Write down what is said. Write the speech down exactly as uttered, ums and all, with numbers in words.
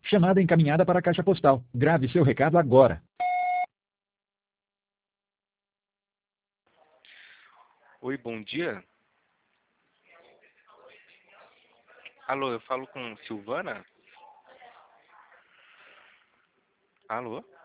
Chamada encaminhada para a caixa postal. Grave seu recado agora. Oi, bom dia. Alô, eu falo com Silvana? Alô?